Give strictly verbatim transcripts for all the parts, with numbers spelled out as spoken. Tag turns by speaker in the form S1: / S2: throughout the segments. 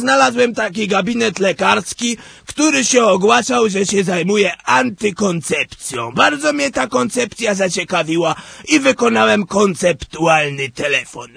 S1: znalazłem taki gabinet lekarski, który się ogłaszał, że się zajmuje antykoncepcją. Bardzo mnie ta koncepcja zaciekawiła i wykonałem konceptualny telefon.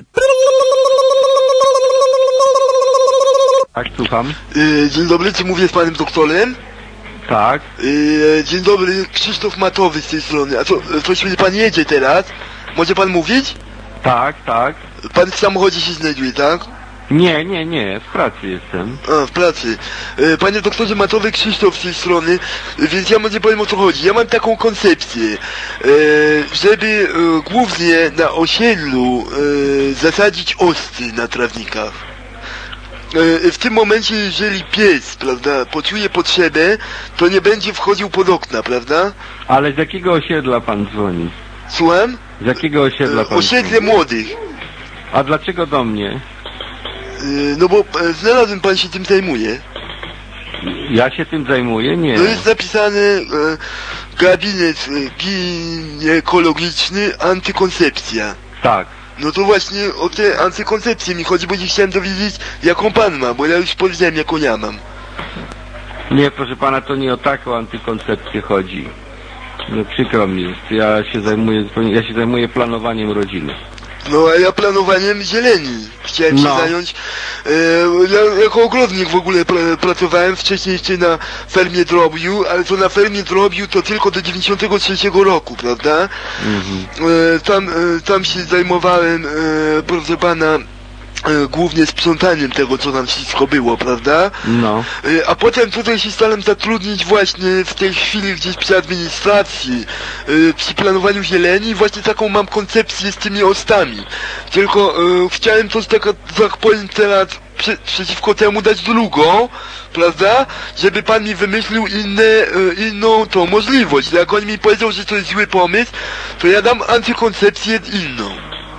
S2: Tak, słucham.
S3: Yy, dzień dobry, czy mówię z panem doktorem?
S2: Tak.
S3: Yy, dzień dobry, Krzysztof Matowy z tej strony. A co, coś mi pan jedzie teraz? Może pan mówić?
S2: Tak, tak.
S3: Pan w samochodzie się znajduje, tak?
S2: Nie, nie, nie, w pracy jestem.
S3: A, w pracy. Yy, panie doktorze Matowy, Krzysztof z tej strony, więc ja może powiem, o co chodzi. Ja mam taką koncepcję, yy, żeby yy, głównie na osiedlu yy, zasadzić osty na trawnikach. W tym momencie, jeżeli pies, prawda, poczuje potrzebę, to nie będzie wchodził pod okna, prawda?
S2: Ale z jakiego osiedla pan dzwoni?
S3: Słucham?
S2: Z jakiego osiedla pan
S3: Osiedle
S2: dzwoni?
S3: młodych.
S2: A dlaczego do mnie?
S3: No bo znalazłem, pan się tym zajmuje.
S2: Ja się tym zajmuję? Nie.
S3: To jest zapisane e, gabinet ginekologiczny, antykoncepcja.
S2: Tak.
S3: No to właśnie o te antykoncepcje mi chodzi, bo nie chciałem dowiedzieć, jaką pan ma, bo ja już powiedziałem, jaką ja mam.
S2: Nie, proszę pana, to nie o taką antykoncepcję chodzi. No przykro mi jest. Ja się zajmuję zupełnie, ja się zajmuję planowaniem rodziny.
S3: No a ja planowaniem zieleni chciałem
S2: no.
S3: się zająć. E, ja jako ogrodnik w ogóle pra, pracowałem wcześniej jeszcze na fermie drobiu, ale to na fermie drobiu to tylko do dziewięćdziesiątego trzeciego roku, prawda? Mhm. E, tam, e, tam się zajmowałem, e, proszę pana, E, głównie sprzątaniem tego, co tam wszystko było, prawda?
S2: No.
S3: E, a potem tutaj się starałem zatrudnić właśnie w tej chwili gdzieś przy administracji, e, przy planowaniu zieleni, właśnie taką mam koncepcję z tymi ostami. Tylko e, chciałem coś tak, tak powiem teraz prze, przeciwko temu dać drugą, prawda? Żeby pan mi wymyślił inne, e, inną tą możliwość. Jak on mi powiedział, że to jest zły pomysł, to ja dam antykoncepcję inną.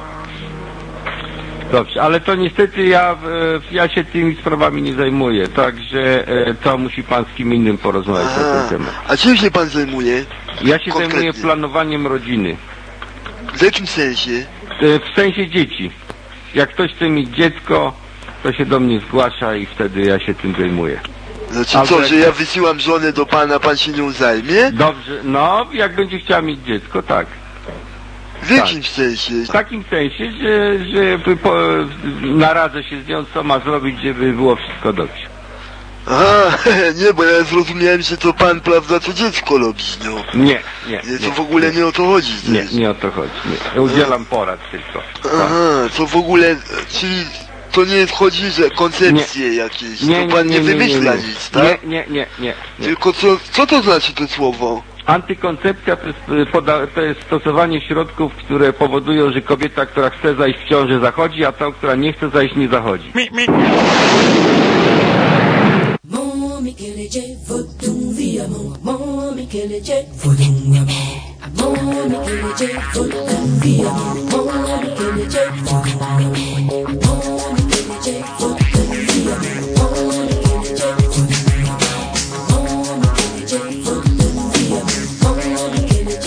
S2: Dobrze, ale to niestety ja, ja się tymi sprawami nie zajmuję, także to musi pan z kim innym porozmawiać a, na ten temat.
S3: A czym się pan zajmuje?
S2: Ja się konkretnie zajmuję planowaniem rodziny.
S3: W jakim sensie?
S2: W sensie dzieci. Jak ktoś chce mieć dziecko, to się do mnie zgłasza i wtedy ja się tym zajmuję.
S3: Znaczy Albo co, jak... że ja wysyłam żonę do pana, pan się nią zajmie?
S2: Dobrze, no jak będzie chciała mieć dziecko, tak.
S3: W jakim tak. sensie?
S2: W takim sensie, że, że po, naradzę się z nią, co ma zrobić, żeby było wszystko dobrze.
S3: Aha, nie, bo ja zrozumiałem, że to pan, prawda, to dziecko robi, no.
S2: Nie, nie.
S3: Nie, to
S2: nie,
S3: w ogóle nie, nie o to chodzi.
S2: Nie, nie o to chodzi, nie. Ja udzielam porad tylko.
S3: Aha, to w ogóle, czyli to nie chodzi, że koncepcje nie. jakieś,
S2: nie,
S3: to pan nie,
S2: nie, nie
S3: wymyśla
S2: nie, nie.
S3: nic, tak?
S2: Nie, nie, nie, nie, nie.
S3: Tylko co, co to znaczy to słowo?
S2: Antykoncepcja to jest, poda, to jest stosowanie środków, które powodują, że kobieta, która chce zajść w ciążę, zachodzi, a ta, która nie chce zajść, nie zachodzi. Mi, mi.
S4: Mon